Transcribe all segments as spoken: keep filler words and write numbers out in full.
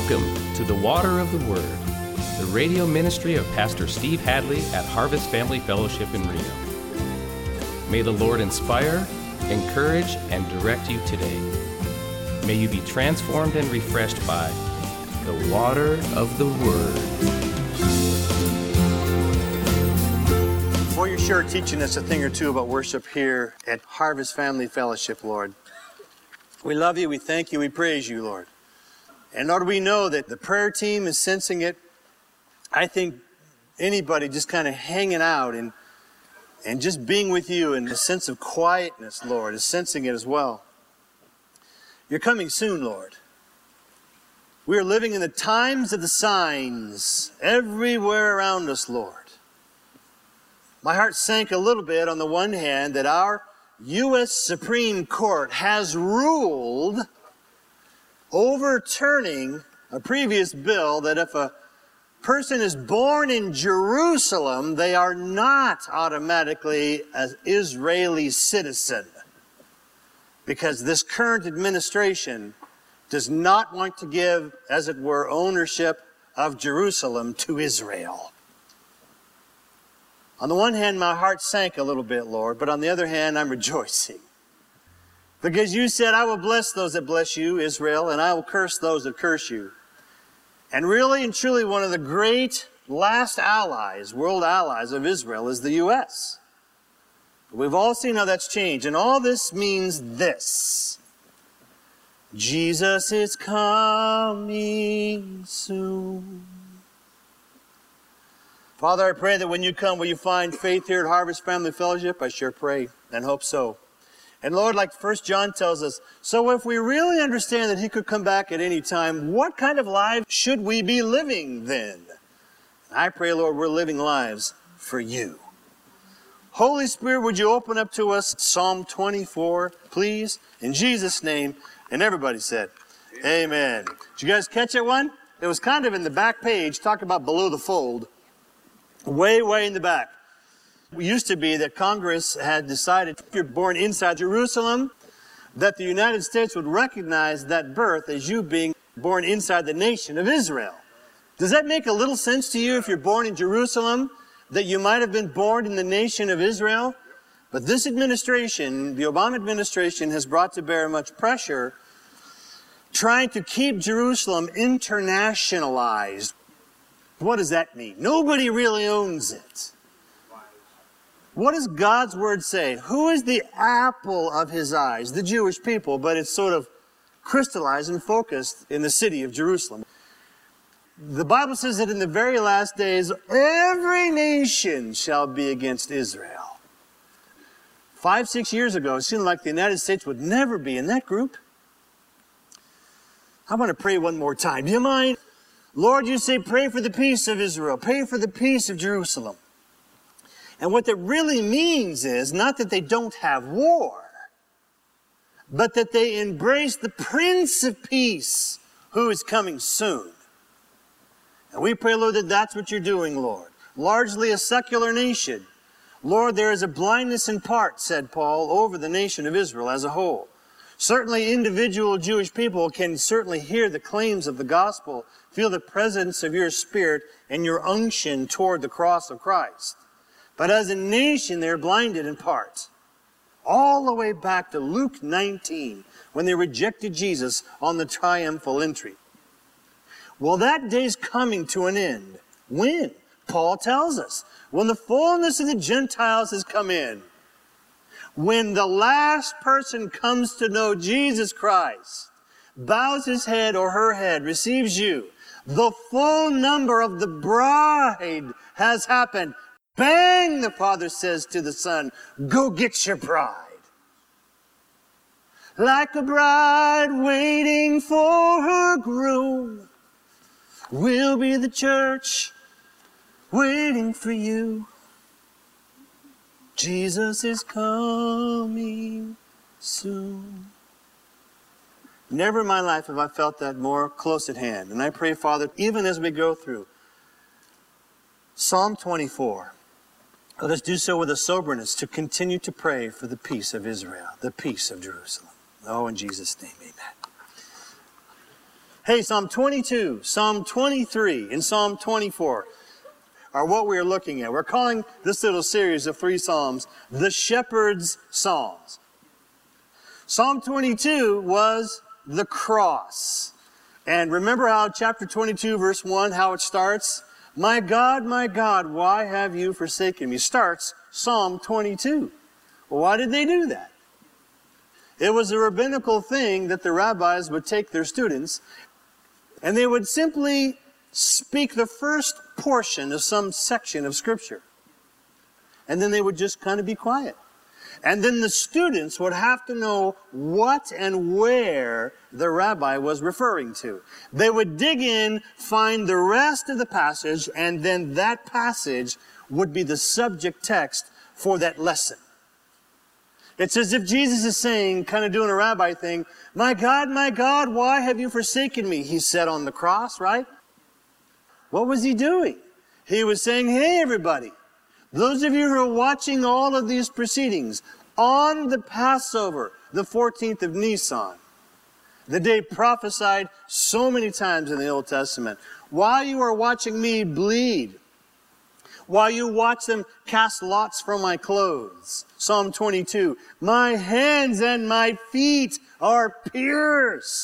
Welcome to the Water of the Word, the radio ministry of Pastor Steve Hadley at Harvest Family Fellowship in Reno. May the Lord inspire, encourage, and direct you today. May you be transformed and refreshed by the water of the Word. Before you're sure teaching us a thing or two about worship here at Harvest Family Fellowship, Lord, we love you, we thank you, we praise you, Lord. And Lord, we know that the prayer team is sensing it. I think anybody just kind of hanging out and and just being with you and a sense of quietness, Lord, is sensing it as well. You're coming soon, Lord. We are living in the times of the signs everywhere around us, Lord. My heart sank a little bit on the one hand that our U S Supreme Court has ruled overturning a previous bill that if a person is born in Jerusalem, they are not automatically an Israeli citizen. Because this current administration does not want to give, as it were, ownership of Jerusalem to Israel. On the one hand, my heart sank a little bit, Lord, but on the other hand, I'm rejoicing. Because you said, I will bless those that bless you, Israel, and I will curse those that curse you. And really and truly, one of the great last allies, world allies of Israel is the U S We've all seen how that's changed. And all this means this: Jesus is coming soon. Father, I pray that when you come, will you find faith here at Harvest Family Fellowship? I sure pray and hope so. And Lord, like First John tells us, so if we really understand that He could come back at any time, what kind of lives should we be living then? And I pray, Lord, we're living lives for you. Holy Spirit, would you open up to us Psalm twenty-four, please, in Jesus' name? And everybody said, Amen. Did you guys catch that one? It was kind of in the back page, talking about below the fold, way, way in the back. It used to be that Congress had decided if you're born inside Jerusalem, that the United States would recognize that birth as you being born inside the nation of Israel. Does that make a little sense to you if you're born in Jerusalem, that you might have been born in the nation of Israel? But this administration, the Obama administration, has brought to bear much pressure trying to keep Jerusalem internationalized. What does that mean? Nobody really owns it. What does God's Word say? Who is the apple of His eyes? The Jewish people, but it's sort of crystallized and focused in the city of Jerusalem. The Bible says that in the very last days, every nation shall be against Israel. Five, six years ago, it seemed like the United States would never be in that group. I want to pray one more time. Do you mind? Lord, you say, pray for the peace of Israel. Pray for the peace of Jerusalem. And what that really means is not that they don't have war, but that they embrace the Prince of Peace who is coming soon. And we pray, Lord, that that's what you're doing, Lord. Largely a secular nation. Lord, there is a blindness in part, said Paul, over the nation of Israel as a whole. Certainly individual Jewish people can certainly hear the claims of the gospel, feel the presence of your Spirit and your unction toward the cross of Christ. But as a nation, they're blinded in part. All the way back to Luke nineteen, when they rejected Jesus on the triumphal entry. Well, that day's coming to an end. When? Paul tells us. When the fullness of the Gentiles has come in. When the last person comes to know Jesus Christ, bows his head or her head, receives you, the full number of the bride has happened. Bang, the Father says to the Son, go get your bride. Like a bride waiting for her groom, will be the church waiting for you. Jesus is coming soon. Never in my life have I felt that more close at hand. And I pray, Father, even as we go through Psalm twenty-four, let us do so with a soberness to continue to pray for the peace of Israel, the peace of Jerusalem. Oh, in Jesus' name, amen. Hey, Psalm twenty-two, Psalm twenty-three, and Psalm twenty-four are what we're looking at. We're calling this little series of three Psalms the Shepherd's Psalms. Psalm twenty-two was the cross. And remember how chapter twenty-two, verse one, how it starts? My God, my God, why have you forsaken me? Starts Psalm twenty-two. Well, why did they do that? It was a rabbinical thing that the rabbis would take their students and they would simply speak the first portion of some section of Scripture. And then they would just kind of be quiet. And then the students would have to know what and where the rabbi was referring to. They would dig in, find the rest of the passage, and then that passage would be the subject text for that lesson. It's as if Jesus is saying, kind of doing a rabbi thing, my God, my God, why have you forsaken me? He said on the cross, right? What was he doing? He was saying, hey, everybody, those of you who are watching all of these proceedings, on the Passover, the fourteenth of Nisan, the day prophesied so many times in the Old Testament, while you are watching me bleed, while you watch them cast lots for my clothes, Psalm twenty-two, my hands and my feet are pierced.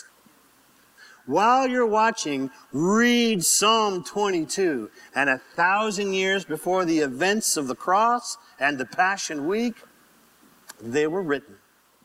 While you're watching, read Psalm twenty-two. And a thousand years before the events of the cross and the Passion Week, they were written.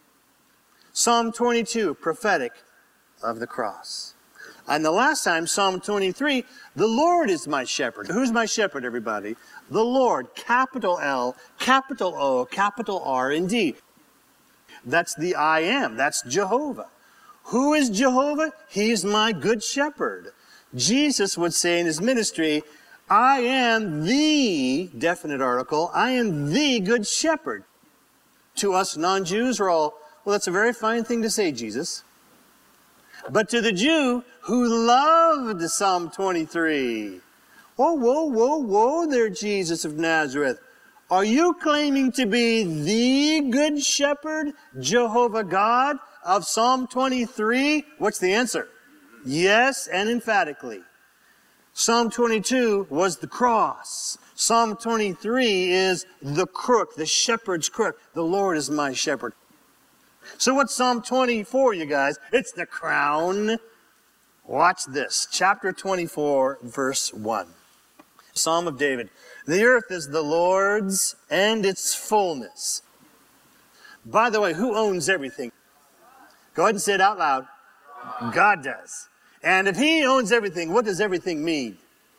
Psalm twenty-two, prophetic of the cross. And the last time, Psalm twenty-three, the Lord is my shepherd. Who's my shepherd, everybody? The Lord, capital L, capital O, capital R, indeed. That's the I am. That's Jehovah. Who is Jehovah? He's my good shepherd. Jesus would say in his ministry, I am the, definite article, I am the good shepherd. To us non-Jews are all, well, that's a very fine thing to say, Jesus. But to the Jew who loved Psalm twenty-three, whoa, whoa, whoa, whoa there, Jesus of Nazareth. Are you claiming to be the good shepherd, Jehovah God, of Psalm twenty-three? What's the answer? Yes, and emphatically. Psalm twenty-two was the cross. Psalm twenty-three is the crook, the shepherd's crook. The Lord is my shepherd. So what's Psalm twenty-four, you guys? It's the crown. Watch this. Chapter twenty-four, verse one. Psalm of David. The earth is the Lord's and its fullness. By the way, who owns everything? Go ahead and say it out loud. God does. And if he owns everything, what does everything mean?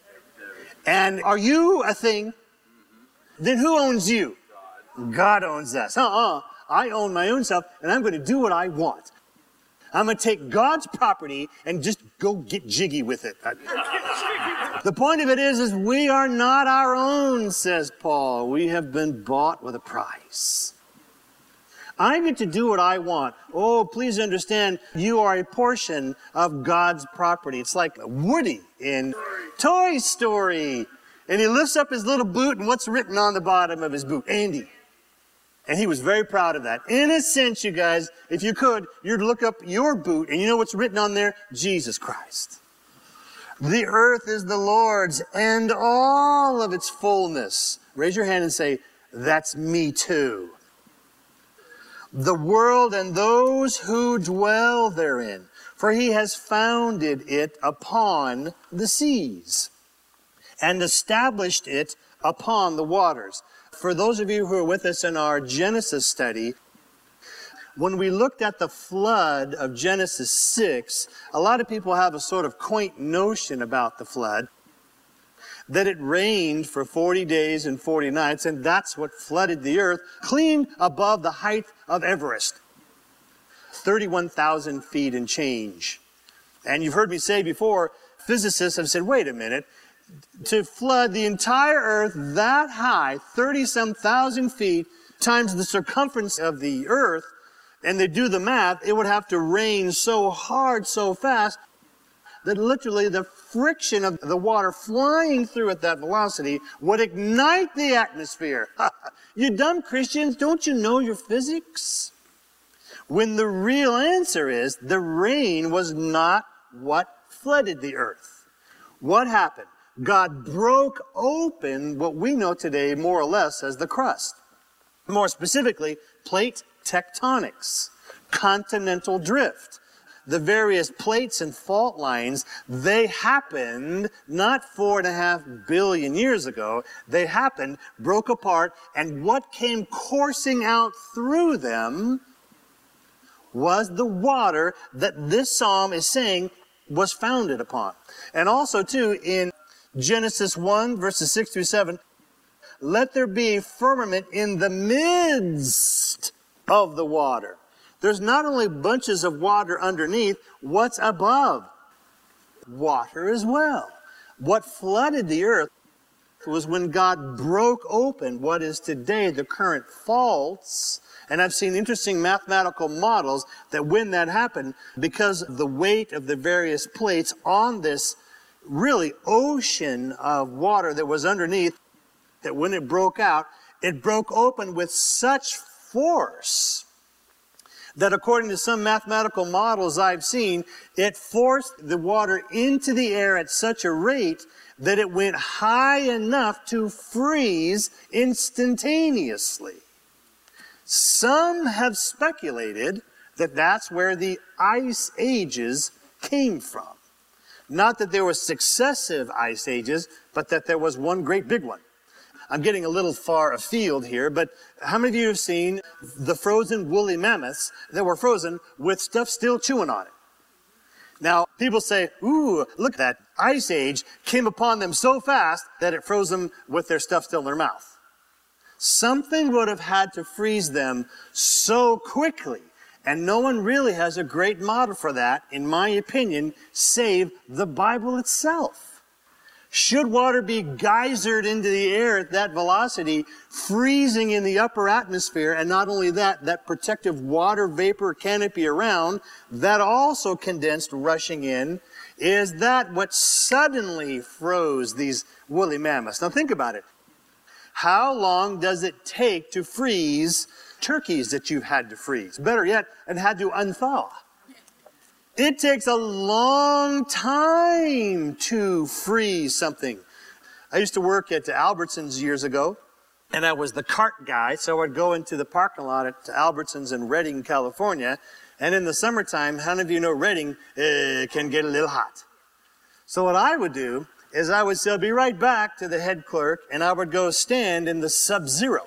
And are you a thing? Then who owns you? God owns us. Uh-uh. I own my own self, and I'm going to do what I want. I'm going to take God's property and just go get jiggy with it. The point of it is, is we are not our own, says Paul. We have been bought with a price. I get to do what I want. Oh, please understand, you are a portion of God's property. It's like Woody in Toy Story. And he lifts up his little boot, and what's written on the bottom of his boot? Andy. And he was very proud of that. In a sense, you guys, if you could, you'd look up your boot, and you know what's written on there? Jesus Christ. The earth is the Lord's, and all of its fullness. Raise your hand and say, that's me too. The world and those who dwell therein, for he has founded it upon the seas and established it upon the waters. For those of you who are with us in our Genesis study, when we looked at the flood of Genesis six, a lot of people have a sort of quaint notion about the flood, that it rained for forty days and forty nights, and that's what flooded the earth, clean above the height of Everest, thirty-one thousand feet and change. And you've heard me say before, physicists have said, wait a minute, to flood the entire earth that high, thirty-some thousand feet, times the circumference of the earth, and they do the math, it would have to rain so hard, so fast, that literally the friction of the water flying through at that velocity would ignite the atmosphere. You dumb Christians, don't you know your physics? When the real answer is, the rain was not what flooded the earth. What happened? God broke open what we know today more or less as the crust. More specifically, plate tectonics, continental drift. The various plates and fault lines, they happened not four and a half billion years ago. They happened, broke apart, and what came coursing out through them was the water that this psalm is saying was founded upon. And also, too, in Genesis one, verses six through seven, let there be firmament in the midst of the water. There's not only bunches of water underneath, what's above? Water as well. What flooded the earth was when God broke open what is today the current faults. And I've seen interesting mathematical models that when that happened, because of the weight of the various plates on this really ocean of water that was underneath, that when it broke out, it broke open with such force that according to some mathematical models I've seen, it forced the water into the air at such a rate that it went high enough to freeze instantaneously. Some have speculated that that's where the ice ages came from. Not that there were successive ice ages, but that there was one great big one. I'm getting a little far afield here, but how many of you have seen the frozen woolly mammoths that were frozen with stuff still chewing on it? Now, people say, ooh, look, that ice age came upon them so fast that it froze them with their stuff still in their mouth. Something would have had to freeze them so quickly, and no one really has a great model for that, in my opinion, save the Bible itself. Should water be geysered into the air at that velocity, freezing in the upper atmosphere, and not only that, that protective water vapor canopy around, that also condensed rushing in, is that what suddenly froze these woolly mammoths? Now think about it. How long does it take to freeze turkeys that you've had to freeze? Better yet, and had to unthaw. It takes a long time to freeze something. I used to work at Albertsons years ago, and I was the cart guy, so I'd go into the parking lot at Albertsons in Redding, California, and in the summertime, how many of you know Redding uh, can get a little hot? So what I would do is I would say, I'll be right back to the head clerk, and I would go stand in the sub-zero.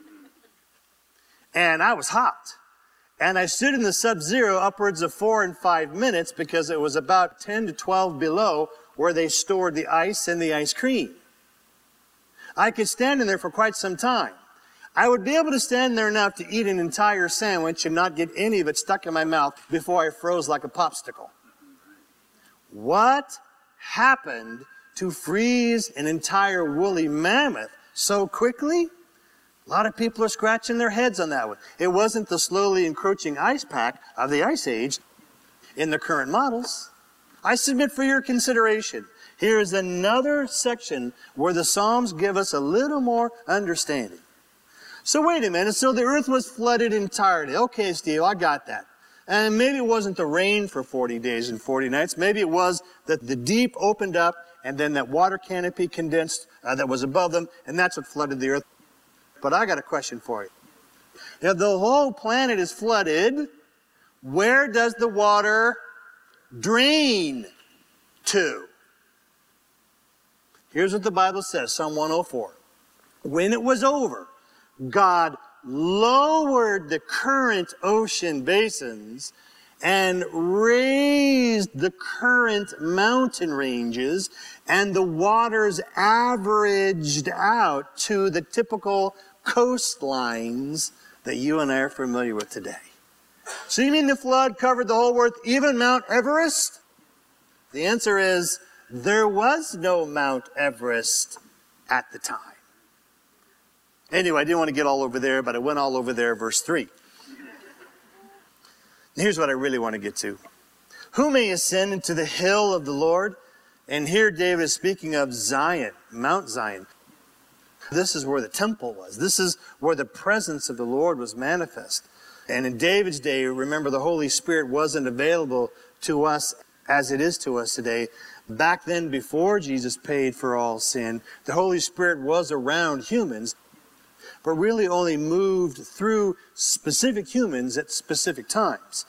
And I was hot. And I stood in the sub-zero upwards of four and five minutes because it was about ten to twelve below where they stored the ice and the ice cream. I could stand in there for quite some time. I would be able to stand there enough to eat an entire sandwich and not get any of it stuck in my mouth before I froze like a popsicle. What happened to freeze an entire woolly mammoth so quickly? A lot of people are scratching their heads on that one. It wasn't the slowly encroaching ice pack of the Ice Age in the current models. I submit for your consideration. Here is another section where the Psalms give us a little more understanding. So wait a minute. So the earth was flooded entirely. Okay, Steve, I got that. And maybe it wasn't the rain for forty days and forty nights. Maybe it was that the deep opened up and then that water canopy condensed uh, that was above them, and that's what flooded the earth. But I got a question for you. If the whole planet is flooded, where does the water drain to? Here's what the Bible says, Psalm one oh four. When it was over, God lowered the current ocean basins and raised the current mountain ranges, and the waters averaged out to the typical coastlines that you and I are familiar with today. So you mean the flood covered the whole earth, even Mount Everest? The answer is, there was no Mount Everest at the time. Anyway, I didn't want to get all over there, but I went all over there, verse three. Here's what I really want to get to. Who may ascend into the hill of the Lord? And here David is speaking of Zion, Mount Zion. This is where the temple was. This is where the presence of the Lord was manifest. And in David's day, remember, the Holy Spirit wasn't available to us as it is to us today. Back then, before Jesus paid for all sin, the Holy Spirit was around humans, but really only moved through specific humans at specific times.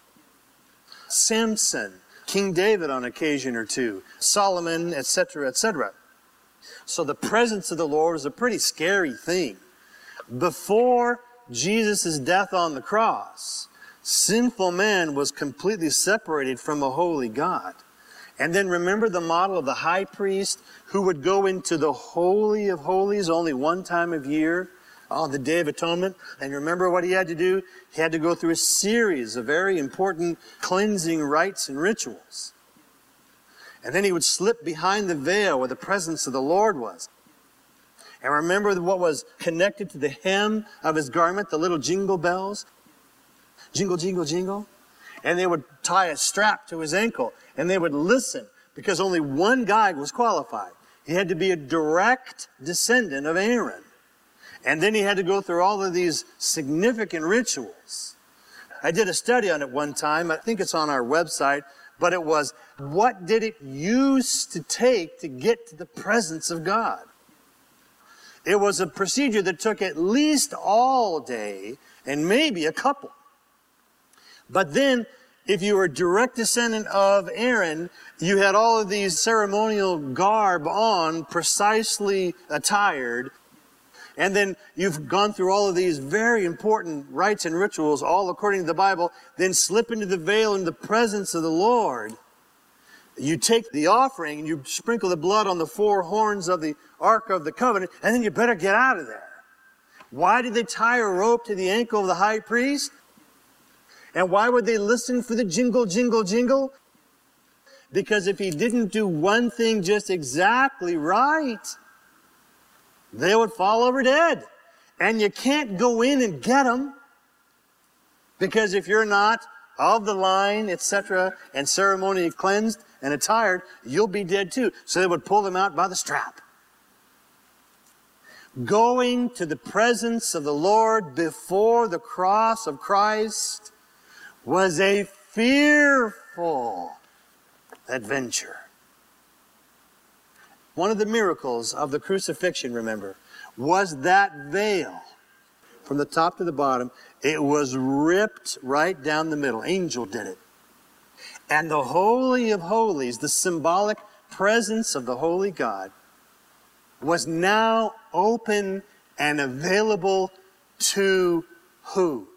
Samson, King David on occasion or two, Solomon, et cetera, et cetera. So the presence of the Lord is a pretty scary thing. Before Jesus' death on the cross, sinful man was completely separated from a holy God. And then remember the model of the high priest who would go into the Holy of Holies only one time of year on the Day of Atonement. And remember what he had to do? He had to go through a series of very important cleansing rites and rituals. And then he would slip behind the veil where the presence of the Lord was. And remember what was connected to the hem of his garment, the little jingle bells? Jingle, jingle, jingle. And they would tie a strap to his ankle, and they would listen, because only one guy was qualified. He had to be a direct descendant of Aaron. And then he had to go through all of these significant rituals. I did a study on it one time. I think it's on our website. But it was, what did it used to take to get to the presence of God? It was a procedure that took at least all day and maybe a couple. But then, if you were a direct descendant of Aaron, you had all of these ceremonial garb on, precisely attired. And then you've gone through all of these very important rites and rituals, all according to the Bible, then slip into the veil in the presence of the Lord. You take the offering and you sprinkle the blood on the four horns of the Ark of the Covenant, and then you better get out of there. Why did they tie a rope to the ankle of the high priest? And why would they listen for the jingle, jingle, jingle? Because if he didn't do one thing just exactly right, they would fall over dead. And you can't go in and get them. Because if you're not of the line, et cetera, and ceremonially cleansed and attired, you'll be dead too. So they would pull them out by the strap. Going to the presence of the Lord before the cross of Christ was a fearful adventure. One of the miracles of the crucifixion, remember, was that veil from the top to the bottom. It was ripped right down the middle. Angel did it. And the Holy of Holies, the symbolic presence of the Holy God, was now open and available to who?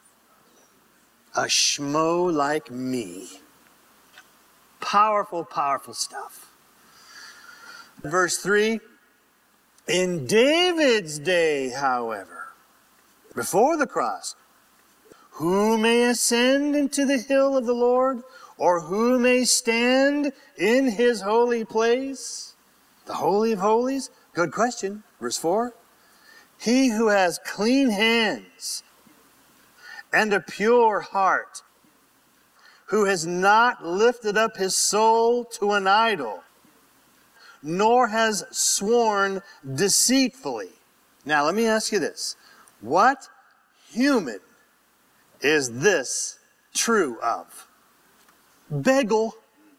A schmo like me. Powerful, powerful stuff. Verse three, in David's day, however, before the cross, who may ascend into the hill of the Lord, or who may stand in his holy place? The Holy of Holies? Good question. Verse four, he who has clean hands and a pure heart, who has not lifted up his soul to an idol, nor has sworn deceitfully. Now, let me ask you this. What human is this true of? Begel.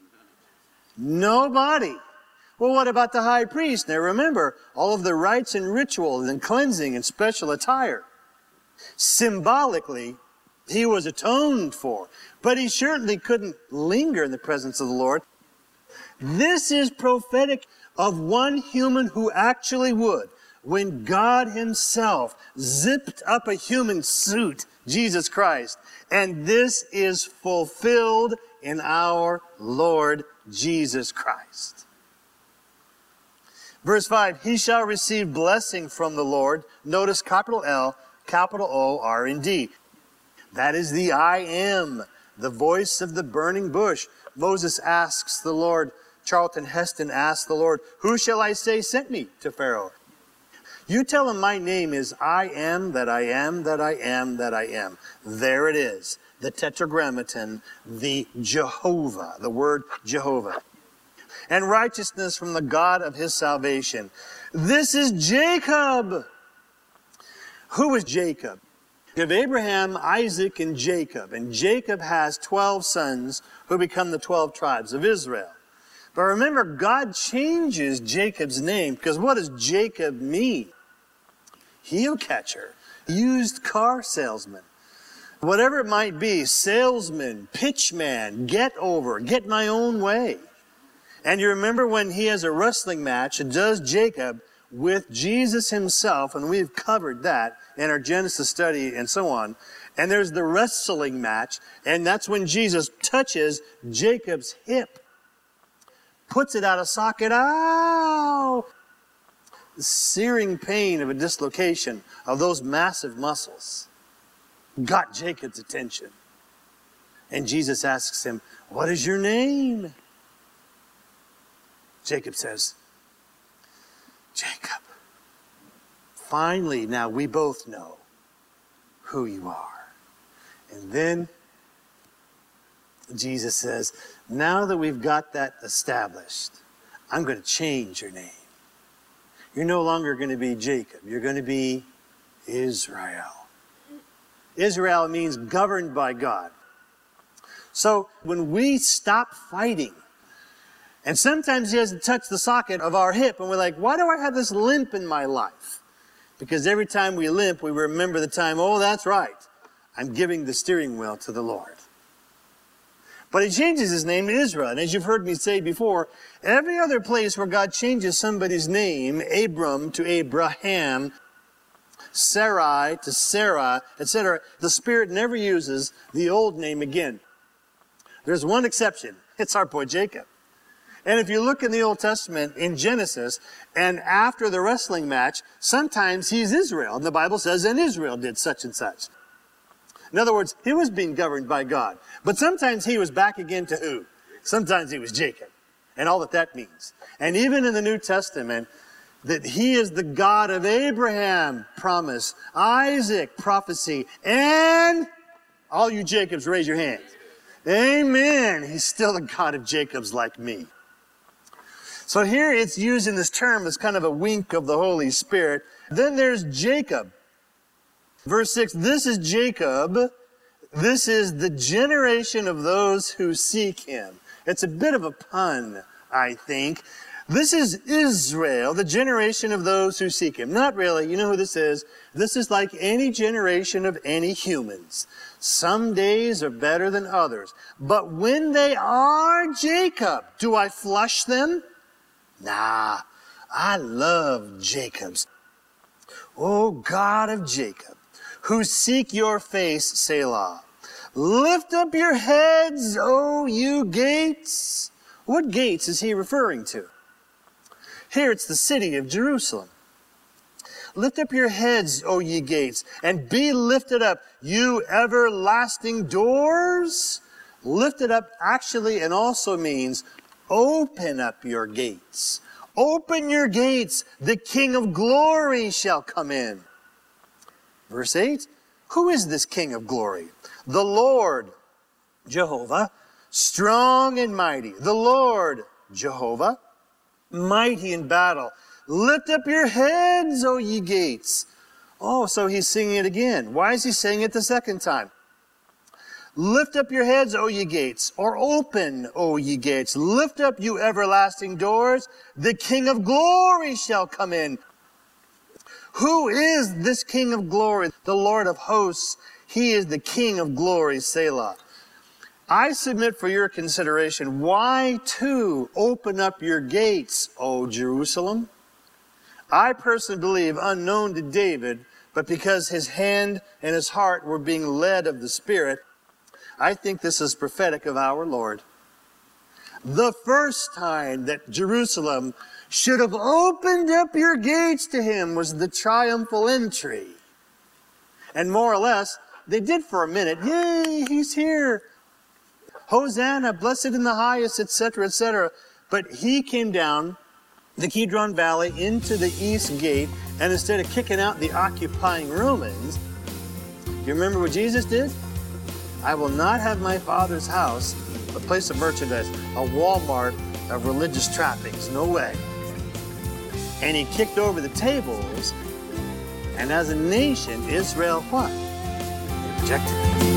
Nobody. Well, what about the high priest? Now, remember, all of the rites and rituals and cleansing and special attire. Symbolically, he was atoned for, but he certainly couldn't linger in the presence of the Lord. This is prophetic of one human who actually would, when God himself zipped up a human suit, Jesus Christ, and this is fulfilled in our Lord Jesus Christ. Verse five, he shall receive blessing from the Lord. Notice capital L, capital O, R, and D. That is the I am, the voice of the burning bush. Moses asks the Lord, Charlton Heston asks the Lord, who shall I say sent me to Pharaoh? You tell him my name is I am that I am that I am that I am. There it is, the tetragrammaton, the Jehovah, the word Jehovah. And righteousness from the God of his salvation. This is Jacob. Who is Jacob? You have Abraham, Isaac, and Jacob. And Jacob has twelve sons who become the twelve tribes of Israel. But remember, God changes Jacob's name, because what does Jacob mean? Heel catcher, used car salesman. Whatever it might be, salesman, pitchman, get over, get my own way. And you remember when he has a wrestling match, it does Jacob with Jesus himself, and we've covered that in our Genesis study and so on. And there's the wrestling match, and that's when Jesus touches Jacob's hip, puts it out of socket. Ow! The searing pain of a dislocation of those massive muscles got Jacob's attention. And Jesus asks him, "What is your name?" Jacob says, "Jacob, finally now we both know who you are." And then Jesus says, "Now that we've got that established, I'm going to change your name. You're no longer going to be Jacob. You're going to be Israel." Israel means governed by God. So when we stop fighting, and sometimes he has to touch the socket of our hip, and we're like, why do I have this limp in my life? Because every time we limp, we remember the time, oh, that's right, I'm giving the steering wheel to the Lord. But he changes his name to Israel. And as you've heard me say before, every other place where God changes somebody's name, Abram to Abraham, Sarai to Sarah, et cetera, the Spirit never uses the old name again. There's one exception. It's our boy Jacob. And if you look in the Old Testament, in Genesis, and after the wrestling match, sometimes he's Israel. And the Bible says, and Israel did such and such. In other words, he was being governed by God. But sometimes he was back again to who? Sometimes he was Jacob. And all that that means. And even in the New Testament, that he is the God of Abraham, promise, Isaac, prophecy, and all you Jacobs, raise your hands. Amen. He's still the God of Jacobs like me. So here it's used in this term as kind of a wink of the Holy Spirit. Then there's Jacob. Verse six, this is Jacob. This is the generation of those who seek him. It's a bit of a pun, I think. This is Israel, the generation of those who seek him. Not really. You know who this is? This is like any generation of any humans. Some days are better than others. But when they are Jacob, do I flush them? Nah, I love Jacob's. Oh, God of Jacob, who seek your face, Selah. Lift up your heads, O you gates. What gates is he referring to? Here it's the city of Jerusalem. Lift up your heads, O ye gates, and be lifted up, you everlasting doors. Lifted up actually and also means open up your gates. Open your gates, the King of glory shall come in. Verse eight, who is this King of glory? The Lord, Jehovah, strong and mighty. The Lord, Jehovah, mighty in battle. Lift up your heads, O ye gates. Oh, so he's singing it again. Why is he saying it the second time? Lift up your heads, O ye gates, or open, O ye gates. Lift up, you everlasting doors. The King of glory shall come in. Who is this King of glory? The Lord of hosts. He is the King of glory, Selah. I submit for your consideration, why too open up your gates, O Jerusalem? I personally believe, unknown to David, but because his hand and his heart were being led of the Spirit, I think this is prophetic of our Lord. The first time that Jerusalem should have opened up your gates to him was the triumphal entry. And more or less, they did for a minute. Yay, he's here. Hosanna, blessed in the highest, et cetera, et cetera. But he came down the Kidron Valley into the east gate, and instead of kicking out the occupying Romans, you remember what Jesus did? I will not have my Father's house a place of merchandise, a Walmart of religious trappings. No way. And he kicked over the tables, and as a nation, Israel what? rejected.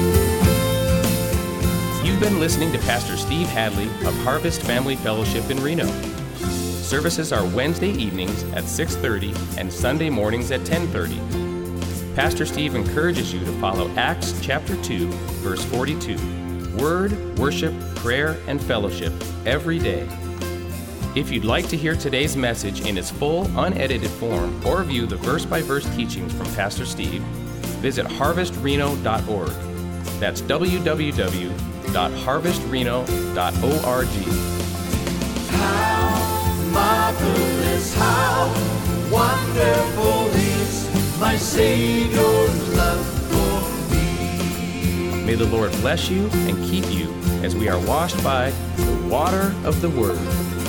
You've been listening to Pastor Steve Hadley of Harvest Family Fellowship in Reno. Services are Wednesday evenings at six thirty and Sunday mornings at ten thirty. Pastor Steve encourages you to follow Acts chapter two, verse forty-two. Word, worship, prayer, and fellowship every day. If you'd like to hear today's message in its full, unedited form or view the verse-by-verse teachings from Pastor Steve, visit harvest reno dot org. That's w w w dot harvest reno dot org. How marvelous, how wonderful is my Savior's love for me. May the Lord bless you and keep you as we are washed by the water of the Word.